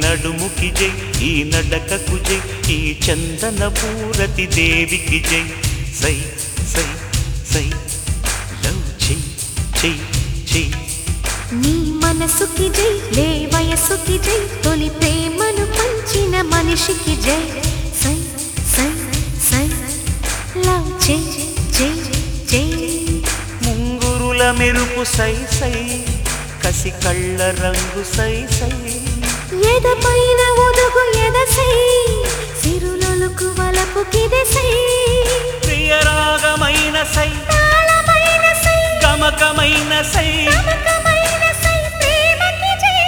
నడుముకి జై, ఈ నడకకు జై, ఈ చందన పూరతి దేవికి జై. సై సై సై లవ్ చై చై చై. నీ మనసుకి జై, లే వయసుకి జై, తొలి ప్రేమను పంచిన మనిషికి జై. సై సై సై లవ్ చై చై చై. ముంగురుల మెరుపు సై సై, కసి కళ్ళ రంగు సై సై. ఎదపైన ఒదుగు ఎదసై, సిరులొలుకు వలపుకిదె సై. ప్రియరాగమైన సై, తాళమైన సై, గమకమైన సై. గమకమైన సై, ప్రేమకి జై.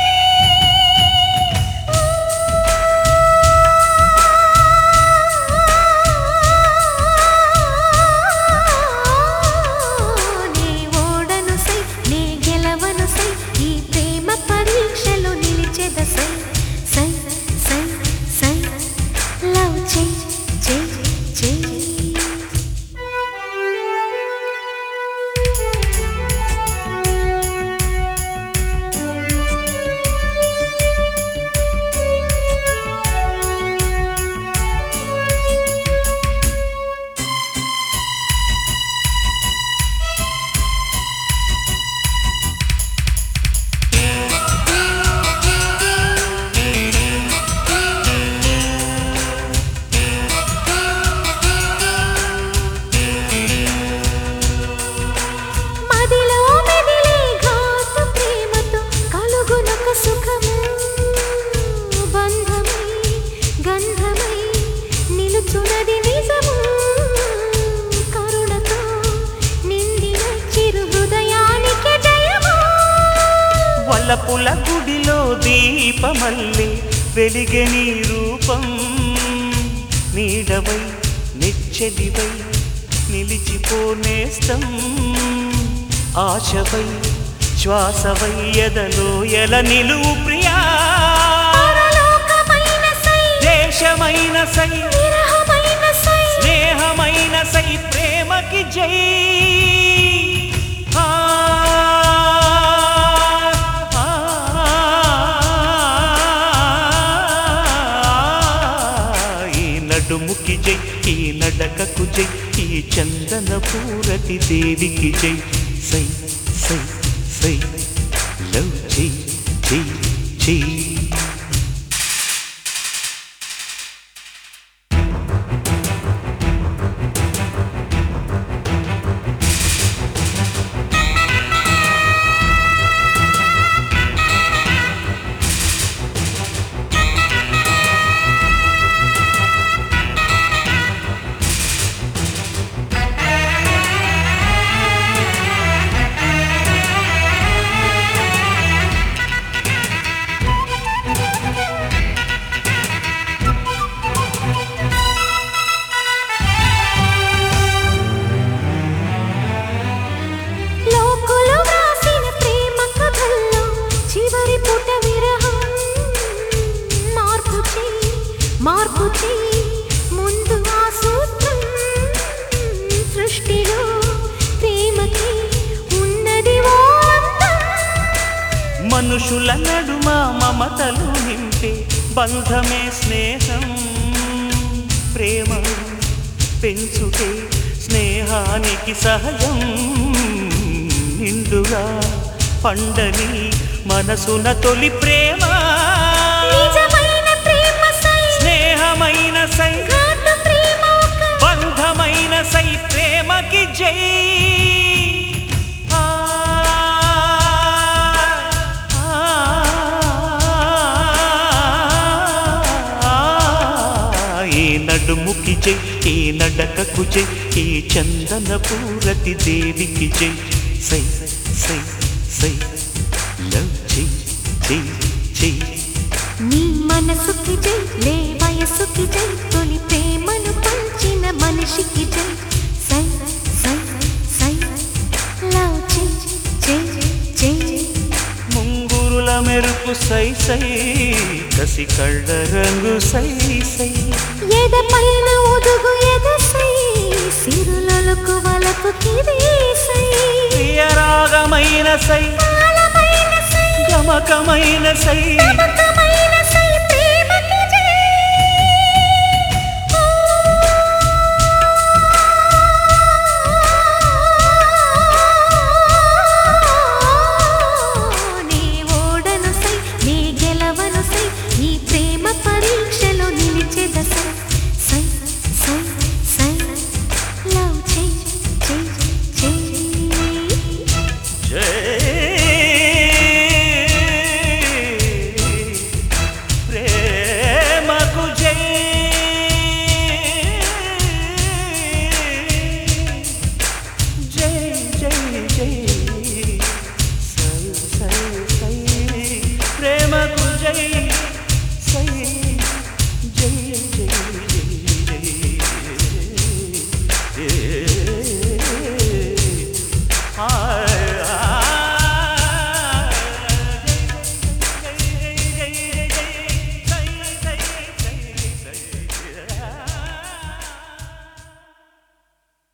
నీ ఓడను సై, నీ గెలవను సై, ఈ ప్రేమ పరీక్షలో నిలిచెద సై. సై సై సై లవ్ చై చై చై. మదిలో మెదిలే ఘాటు ప్రేమతో కలుగునొక సుఖము. బంధమై గంధమై నిలుచున్నది నిజము. కరుణతో నిండిన చిరు హృదయానికి జయము. వలపుల గుడిలో దీపమల్లి వెలిగే నీ రూపం. నీడవై నిచ్చెలివై నిలిచిపోనేస్తం. ఆశవై శ్వాసవై ఎదలో ఎల నిలువు ప్రియా. పరలోకమైన సై, దేశమైన సై, విరహమైన సై. స్నేహమైన సై, ప్రేమకి జై. ఆ, ఆ, ఈ నడుముకి జై, ఈ నడకకు జై, ఈ చందన పూరతి దేవికి జై. సై సై సై లవ్ చై చై చై. లోకులు వ్రాసిన ప్రేమ కథల్లో చివరి పుట విరహం. మార్పు చెయ్యి, మార్పు చెయ్యి, ముందు ఆ సూత్రం. సృష్టిలో ప్రేమకి ఉన్నది ఓ అందం. మనుషుల నడుమ మమతలు నింపే బంధమే స్నేహం. ప్రేమ పెంచుకే స్నేహానికి సహజం. నిండుగా పండని మనసున తొలి ప్రేమ. నిజమైన ప్రేమ సై, స్నేహమైన సై, ఘాటు ప్రేమ ఒక. బంధమైన సై, ప్రేమకి జై. ఆ, ఆ, ఈ నడుముకి జై, ఈ నడకకు జై, ఈ చందన పూరతి దేవికి జై. సై సై సై లవ్ చై చై చై. నీ మనసుకి జై, లే వయసుకి జై, తొలి ప్రేమను పంచిన మనిషికి జై. సై సై సై లవ్ చై చై చై. ముంగురుల మెరుపు సై సై, కసి కళ్ళ రంగు సై సై. ఎదపైన ఒదుగు ఎదసై, సిరులొలుకు వలపుకిదె సై. ప్రియరాగమైన సై, తాళమైన సై, గమకమైన సై. గమకమైన సై. దీవించెద సై